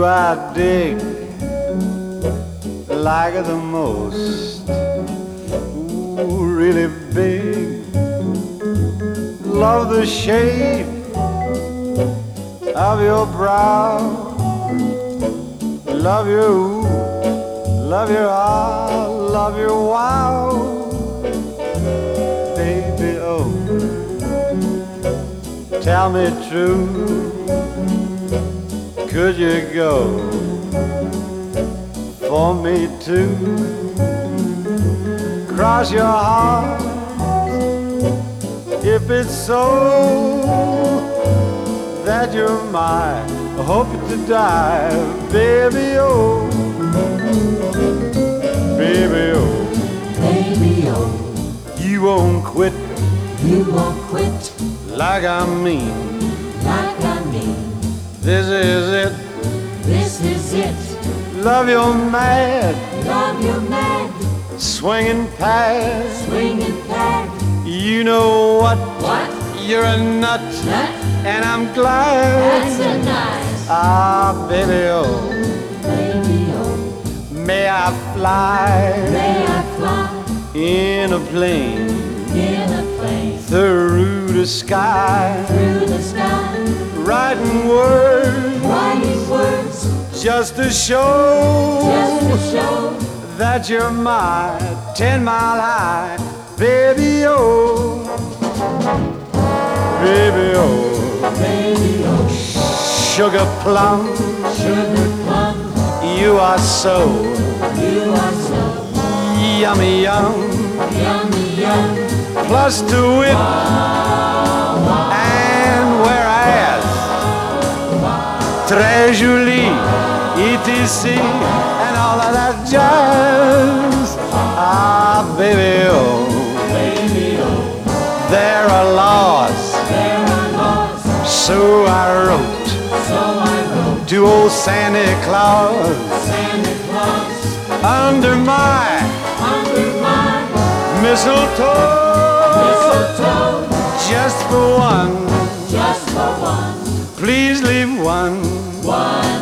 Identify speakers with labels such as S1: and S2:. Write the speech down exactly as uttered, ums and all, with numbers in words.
S1: you I dig like the most. Ooh, really big. Love the shape of your brow. Love your ooh, love your ah, love your wow. Baby, oh, tell me true, could you go for me too? Cross your heart if it's so that you're mine. I hope to die, baby, oh, baby, oh,
S2: baby, oh,
S1: you won't quit,
S2: you won't quit,
S1: like I mean,
S2: like I mean.
S1: this is it,
S2: this is it.
S1: Love your mad,
S2: love your mad,
S1: swinging past,
S2: swinging past.
S1: You know what?
S2: What?
S1: You're a nut,
S2: nut,
S1: and I'm glad.
S2: That's a nice.
S1: Ah, baby, oh,
S2: baby, oh,
S1: may I fly,
S2: may I fly
S1: in a plane,
S2: in a plane
S1: through the sky,
S2: through the sky,
S1: writing words,
S2: writing words,
S1: just to show,
S2: just to show
S1: that you're my ten mile high, baby, oh, baby, oh,
S2: baby, oh,
S1: sugar plum,
S2: sugar plum,
S1: you are so,
S2: you are so
S1: yummy, yum,
S2: yummy, yum,
S1: plus to it,
S2: wow, wow,
S1: and whereas, très jolie, et cetera, and all of that jazz. Ah, baby, oh,
S2: baby, oh,
S1: there are laws,
S2: there are laws,
S1: so I wrote,
S2: so I wrote
S1: to old Santa Claus,
S2: Santa Claus,
S1: under my,
S2: under my
S1: mistletoe,
S2: mistletoe,
S1: just for one,
S2: just for one,
S1: please leave one,
S2: one.